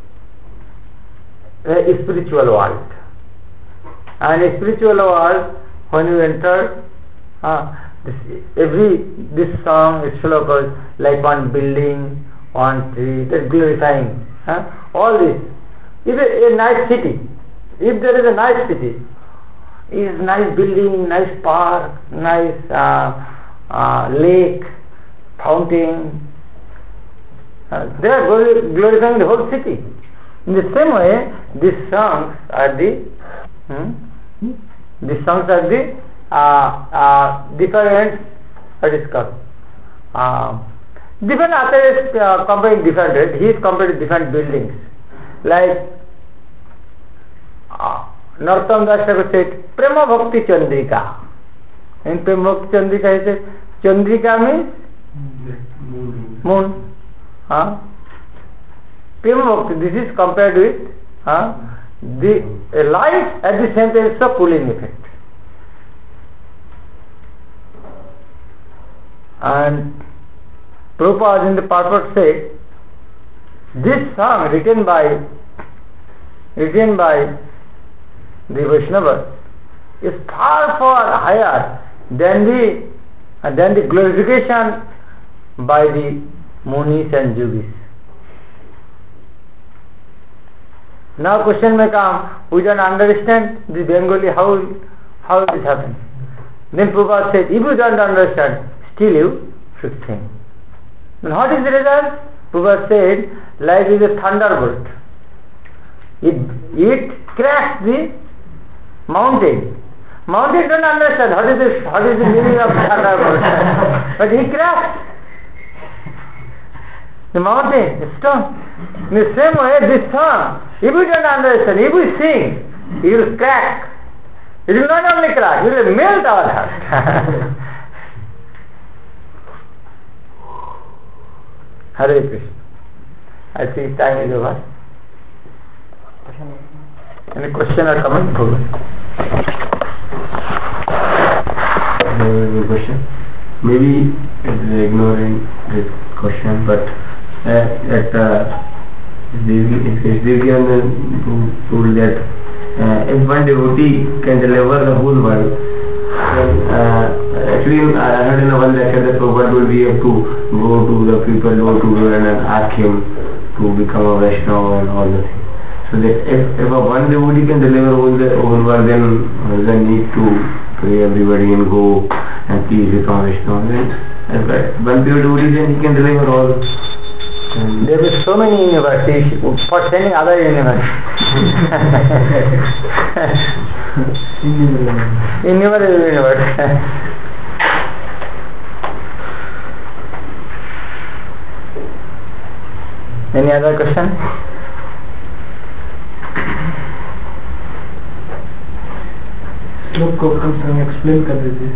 Speaker 1: a spiritual world. And a spiritual world, when you enter, uh, this, every this song is shlokas like one building, one tree, that's glorifying. Uh, all this. If a, a nice city, if there is a nice city, is nice building, nice park, nice uh, uh, lake, fountain. Uh, they are glorifying the whole city. In the same way, these songs are the hmm, these songs are the uh, uh, different what is called uh, different authors uh, comparing different. He is comparing different buildings. Like uh, Narottam Das Thakur said, Prema Bhakti Chandrika. In Prema Bhakti Chandrika, he said, Chandrika means moon. Huh? Prema Bhakti, this is compared with huh, the a light at the same time, so cooling effect. And Prabhupada in the purport said, this song written by written by the Vaishnavas is far far higher than the than the glorification by the Munis and Yogis. Now question may come, we don't understand the Bengali, how how this happens. Then Prabhupada said, if you don't understand, still you should think. And what is the result? Prabhupada said, life is a thunderbolt. It, it cracks the mountain. Mountain don't understand what is the, what is the meaning of thunderbolt. But he cracks the mountain, the stone. In the same way, this song, if you don't understand, if we sing, it will crack. It will not only crack, it will melt our heart. Hare Krishna. I think time is over. Any question or comment?
Speaker 2: No question. Maybe it's ignoring this question, but uh, that uh, Devgyan told that uh, if one devotee can deliver the whole world, then uh, actually I heard in one lecture that Prabhupada will be able to go to the people, go to and ask him to become a Vaishnava and all the things. So that if, if a one devotee can deliver all the whole world, then uh, the need to pray everybody and go and teach become Vaishnava. Then if one pure devotee, then he can deliver all.
Speaker 1: And there are so many universities for sending other universities. Innumerable universities. Any other question?
Speaker 2: श्लोक को कम से कम explain कर दीजिए.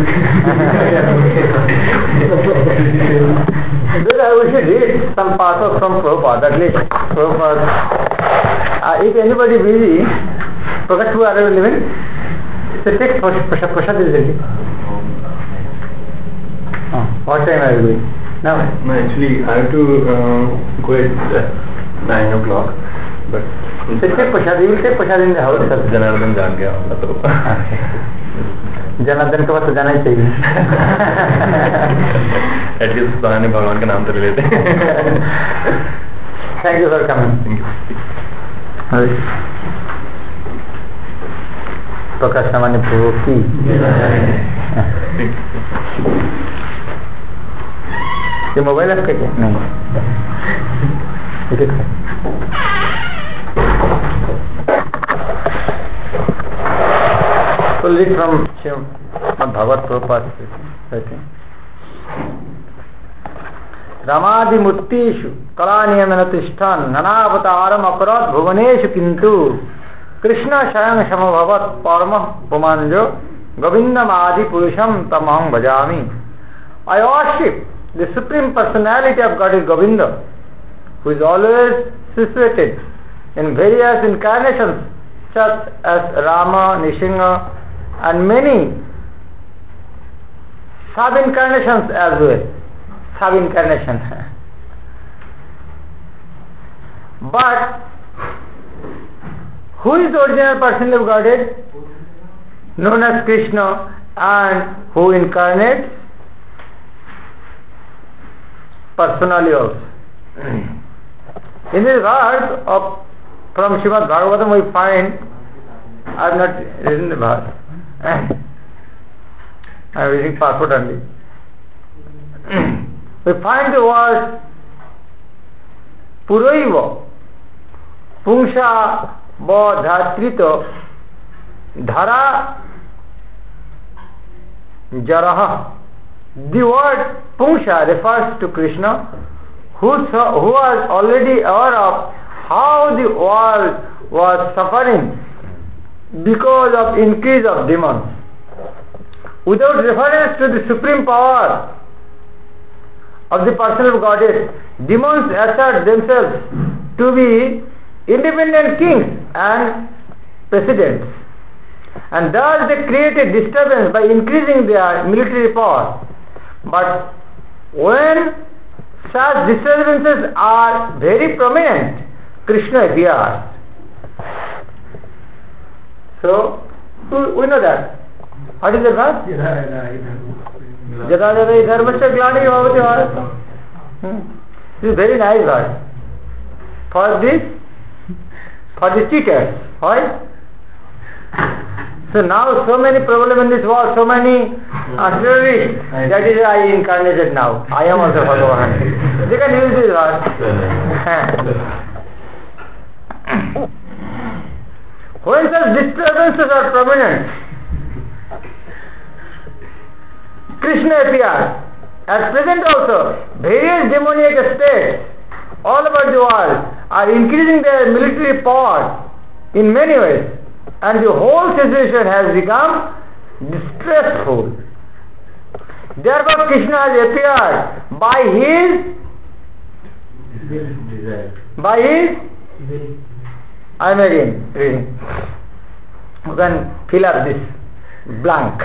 Speaker 1: We should read some passages from Prabhupada, at least Prabhupada. Uh, if anybody busy, Prakash, where are you living? So take Prasad, Prasad is ready. Oh, what time are you going? Now?
Speaker 2: No, actually, I have to uh, go at nine o'clock. But
Speaker 1: so take Prasad, you will take Prasad in the house.
Speaker 2: Janardhan जान गया होगा तो
Speaker 1: जनार्दन के पास तो जाना ही चाहिए.
Speaker 2: At least बहाने भगवान का नाम तो ले लेते हैं.
Speaker 1: Thank you for coming. प्रकाश सामान्य प्रभु की ये मोबाइल आपका क्या? नहीं, ठीक है. So read from Srimad Bhagavad Prabhupada. Ramadi Murtishu Kalaniyamana Tishtan Nanavataram Aparat Bhuvaneshu Kintu Krishna Shayam Shamabhavat Parma Pumanjo Govindam Adi Purusham Tamaham Bhajami. I worship the Supreme Personality of God is Govinda, who is always situated in various incarnations such as Rama, Nishinga and many sub-incarnations as well. Sub-incarnation. But who is the original person of Godhead? Known as Krishna, and who incarnates personally also. In this verse of from Srimad Bhagavatam we find, I have not written the verse. I am reading passport only. We find the word Puraiva Pungsha Bodhatrito Dhara Jaraha. The word Pungsha refers to Krishna, who, who was already aware of how the world was suffering because of increase of demons. Without reference to the supreme power of the person of Godhead, demons assert themselves to be independent kings and presidents, and thus they create a disturbance by increasing their military power. But when such disturbances are very prominent, Krishna appears. So, we know that. What is the verse? Jada jada idharmasya glani bhavati bharat. This is very nice verse. For this, for the cheaters. Why? So now so many problems in this world, so many uh, terrorists, that is I incarnated now. I am also Bhagavan. They can use this verse. When such disturbances are prominent, Krishna appears. At present also, various demoniac states all over the world are increasing their military power in many ways, and the whole situation has become distressful. Therefore Krishna has appeared by his by his I am again reading. You can fill up this blank.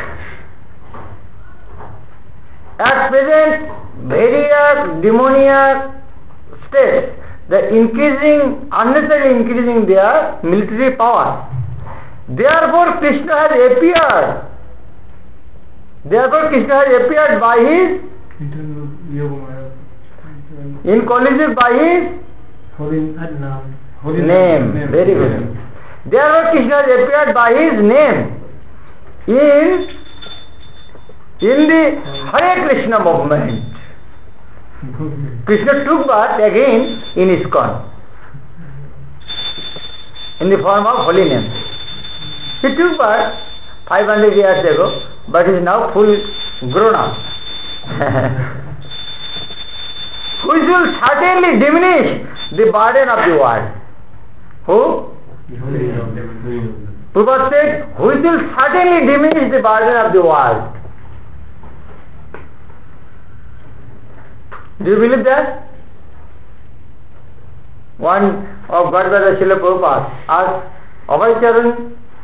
Speaker 1: At present, various demoniac states, the increasing, unnecessarily increasing their military power. Therefore, Krishna has appeared. Therefore, Krishna has appeared by his inclusive by his
Speaker 2: holy name.
Speaker 1: Holy name. name. Very good. Therefore, Krishna has appeared by his name in in the Hare Krishna movement. Krishna took birth again in ISKCON in the form of holy name. He took birth five hundred years ago, but is now full grown up. Which will certainly diminish the burden of the world. Who? Prabhupada said, which will certainly diminish the burden of the world. Do you believe that? One of Bhagavad Srila Prabhupada asked Abhay Charan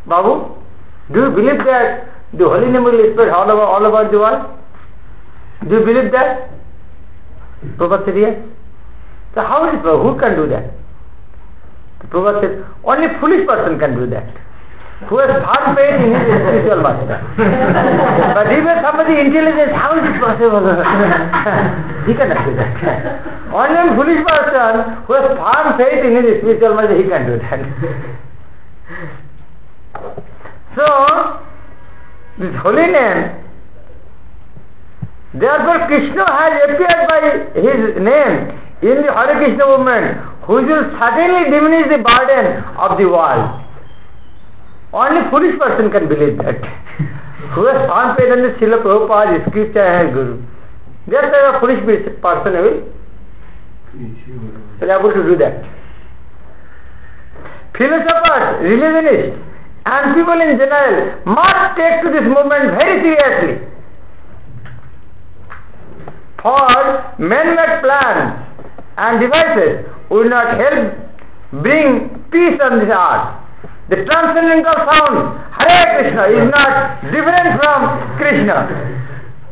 Speaker 1: Babu, do you believe that the holy name will spread all over, all over the world? Do you believe that? Prabhupada said yes. So how is it? Who can do that? The Prabhupada said, only foolish person can do that. Who has firm faith in his spiritual master. But if somebody intelligent, how is it possible? He cannot do that. Only a foolish person who has firm faith in his spiritual master, he can do that. So, this holy name, therefore Krishna has appeared by his name in the Hare Krishna movement, which will certainly diminish the burden of the world. Only foolish person can believe that. Who has found faith in the Srila Prabhupada, scripture and Guru. That type of foolish person will be able to do that. Philosophers, religionists, and people in general must take to this movement very seriously. For man-made plans and devices will not help bring peace on this earth. The transcendental sound, Hare Krishna, is not different from Krishna.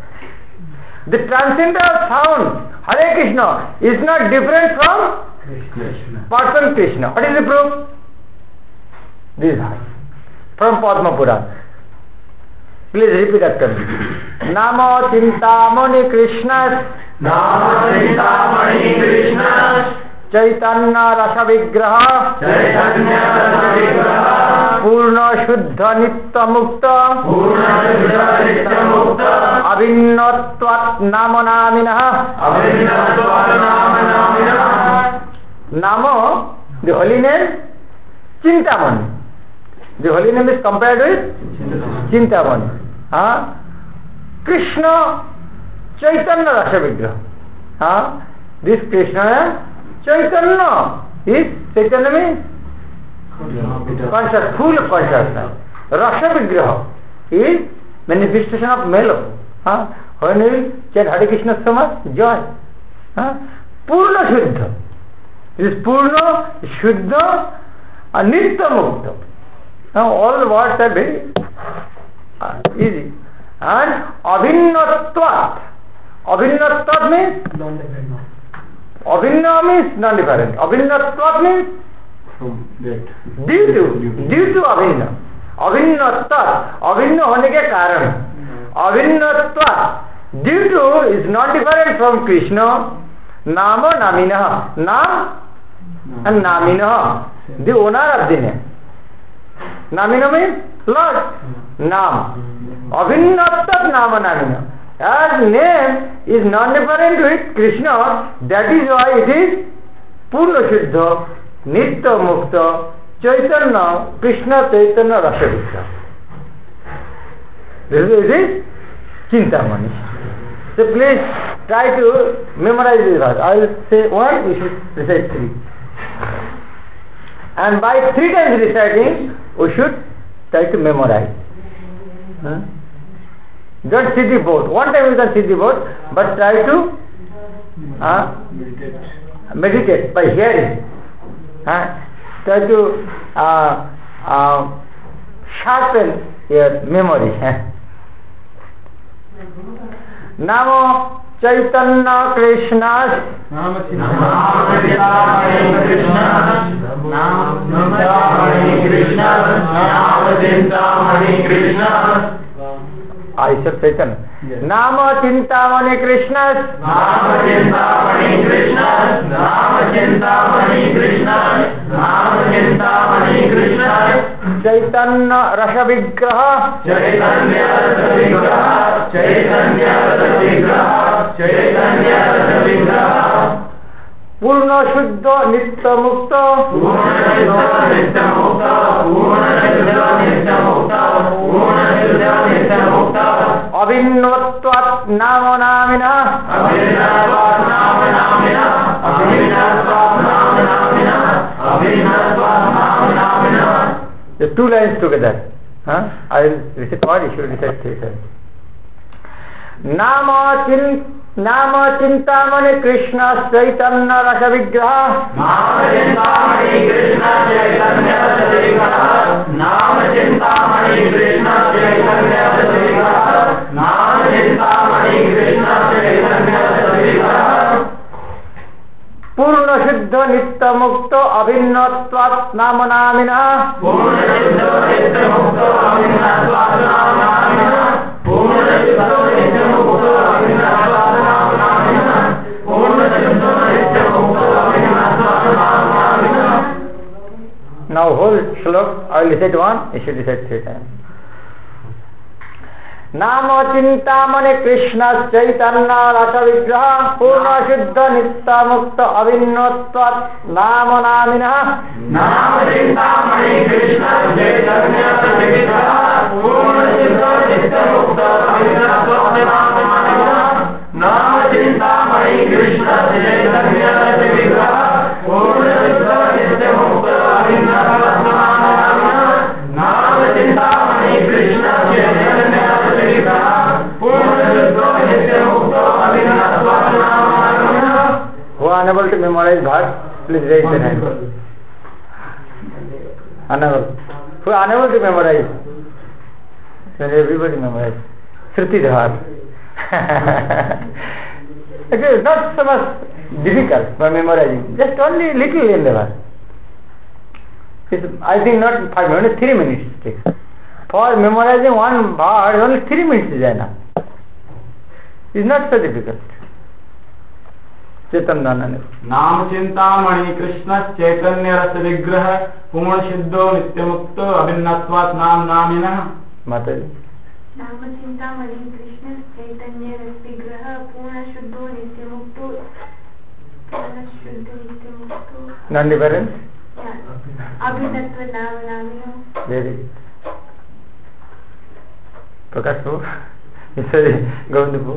Speaker 1: The transcendental sound, Hare Krishna, is not different from Krishna. Person Krishna. What is the proof? This is from Padma Purana. Please repeat after me. Namo Chintamani Krishna.
Speaker 2: Namo Chintamani Krishna.
Speaker 1: Chaitanya Rasa Vigraha.
Speaker 2: Chaitanya Rasa Vigraha.
Speaker 1: Purna Shuddha Nitya Mukta.
Speaker 2: Purna Shuddha Nitya Mukta.
Speaker 1: Avinnatvat Namo Naminaha.
Speaker 2: Avinnatvat Namo Naminaha.
Speaker 1: Namo, the holy name, Chintamani. The holy name is compared with Chintamani. Huh? Krishna Chaitanya Rasa Vigraha. Huh? This Krishna Chaitanya is, Chaitanya means conscious, full consciousness. Rasa Vigraha is manifestation of mellow. Huh? When you chant Hare Krishna so much, joy. Huh? Purna Shuddha. This is Purna, Shuddha, and Nitya Mukta. Now all the words are very uh, easy. And Avinnatvat. Avinnatvat means? Non-different. Avinna means non-different. Avinnatvat means?
Speaker 2: From that.
Speaker 1: Due to. Due to Avinna. Avinnatvat. Avinna होने के कारण. Avinnatvat. Due to is not different from Krishna. Nama Namina. Nam and Namina. The owner of the name. Namina means Lord. Nam. Avinnatvat Nama Namina. As name is non-different with Krishna, that is why it is Purna Shuddha, Nitya Mukta, Chaitanya, Krishna Chaitanya Rasa Vigraha. This is, this is Chintamani. So please try to memorize this verse. I will say one, we should recite three. And by three times reciting, we should try to memorize. Huh? Don't see the board. One time you can see the board, but try to uh, meditate. meditate by hearing. Uh, try to uh, uh, sharpen your memory. Namo Chaitanya Krishna.
Speaker 2: Namo Chaitanya Krishna. Namo Chaitanya Krishna. Namo Chaitanya Krishna.
Speaker 1: I said Chaitanya. Namo Chintamani Krishna.
Speaker 2: Namo Chintamani Krishna. Namo Chintamani Krishna. Namo Chintamani Krishna.
Speaker 1: Chaitanya Rasa Vigraha.
Speaker 2: Chaitanya Rasa Vigraha. Chaitanya Rasa Vigraha. Chaitanya Rasa Vigraha.
Speaker 1: Purna Shuddha Nitya Mukta.
Speaker 2: Purna Shuddha Nitya Mukta. Purna Shuddha Nitya Mukta. Purna Shuddha Nitya Mukta.
Speaker 1: Avinnatvat Namo Namina.
Speaker 2: Avinnatvat Namo Namina. Avinnatvat Namo Namina. Avinnatvat Namo Namina.
Speaker 1: The two lines together. Huh? I will recite one, you should recite three times. Namo Chin Namo Chintamani Krishna Chaitanya Rasa Vigraha.
Speaker 2: Namo Chintamani Krishna Chaitanya Rasa Vigraha. Namo Chintamani
Speaker 1: नित्य मुक्तो अभिन्नत्वात् नाम नामिनः
Speaker 2: पूर्ण शुद्ध नित्य मुक्तो अभिन्नत्वात् नाम नामिनः पूर्ण शुद्ध नित्य मुक्तो अभिन्नत्वात् नाम नामिनः पूर्ण शुद्ध नित्य मुक्तो अभिन्नत्वात् नाम नामिनः.
Speaker 1: Now whole shlok, I will recite one, I should recite three times. नाम चिंतामणि कृष्ण चैतन्य रस विग्रह पूर्ण शुद्ध नित्य मुक्त अभिन्नत्वात् नाम नामिनः.
Speaker 2: नाम चिंतामणि कृष्ण चैतन्य रस विग्रह पूर्ण शुद्ध नित्य मुक्त अभिन्नत्वात् नाम नामिनः. नाम चिंतामणि कृष्ण चैतन्य रस विग्रह पूर्ण शुद्ध नित्य मुक्त अभिन्नत्वात् नाम नामिनः. नाम चिंतामणि कृष्ण चैतन्य रस विग्रह पूर्ण शुद्ध नित्य मुक्त अभिन्नत्वात् नाम नामिनः.
Speaker 1: Who are unable to memorize verse, please raise their hand. Unable. Who are unable to memorize? Then everybody memorize. Shruti Dhar. It is not so much difficult for memorizing. Just only little in the verse. It's, I think not five minutes, three minutes takes. For memorizing one verse, only three minutes is enough. It's not so difficult. चेतन दानंद.
Speaker 2: नाम चिंतामणि कृष्ण चैतन्य रस विग्रह पूर्ण शुद्धो नित्य मुक्तो अभिन्नत्वात् नाम नामिनः.
Speaker 1: माता जी.
Speaker 3: नाम चिंतामणि कृष्ण चैतन्य रस विग्रह पूर्ण शुद्धो नित्य मुक्तो पूर्ण शुद्ध नित्य मुक्तो.
Speaker 1: Non different.
Speaker 3: अभिन्नत्व नाम नामिनः.
Speaker 1: Very. प्रकाश को. इससे गोविंद को.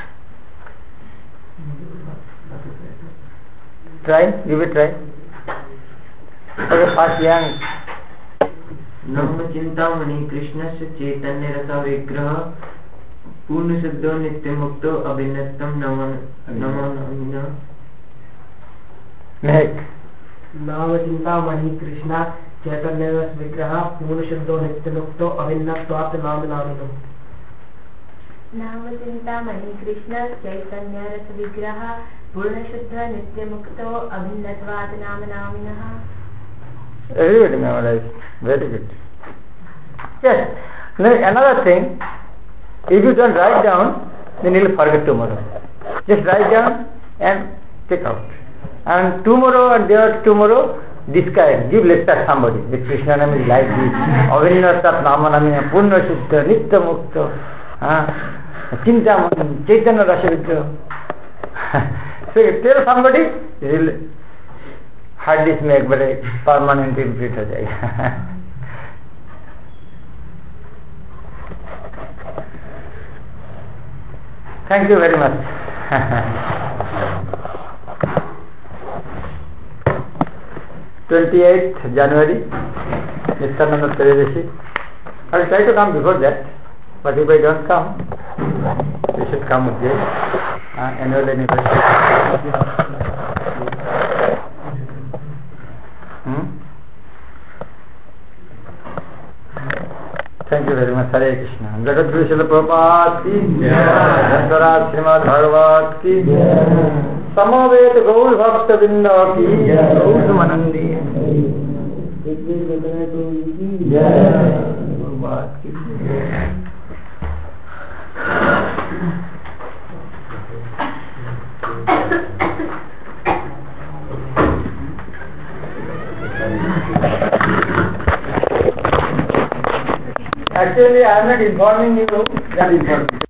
Speaker 1: Try, give it try. Okay, first young.
Speaker 4: नाम चिंतामणि कृष्ण से चैतन्य रस विग्रह पूर्ण शुद्धो नित्य मुक्तो अभिन्नत्वं नमो नामिनः.
Speaker 1: Next.
Speaker 5: नाम चिंतामणि कृष्ण चैतन्य रस विग्रह पूर्ण शुद्धो नित्य मुक्तो अभिन्नत्वात् नाम नामिनः.
Speaker 3: नाम चिंतामणि कृष्ण चैतन्य रस विग्रह पूर्ण शुद्ध नित्य मुक्तो अभिन्नत्वात् नाम नामिनः.
Speaker 1: Everybody memorize. Very good. Yes. Now another thing, if you don't write down, then you will forget tomorrow. Just write down and take out. And tomorrow and day after tomorrow, describe, give lecture somebody. The Krishna name is like this. Avinnatvat nama namina purna shuddha nitya mukta. Chintamani chaitanya rasa vigraha. So tell somebody, he will hard disk में एक बड़े permanent imprint हो जाएगा. Thank you very much. twenty-eighth January, Nityananda Triyodashi. I will try to come before that, but if I don't come, you should come with this. Uh, annual anniversary. Hmm? Thank you very much. Hare Krishna. Jagat Guru Srila Prabhupada ki jai. Dastaraj Srimad Bhagavad ki jai. Samavet Gaur Bhakta Vrinda ki jai. Gaur Manandi ki jai. Prabhupada ki jai. Actually, I am not informing you that information.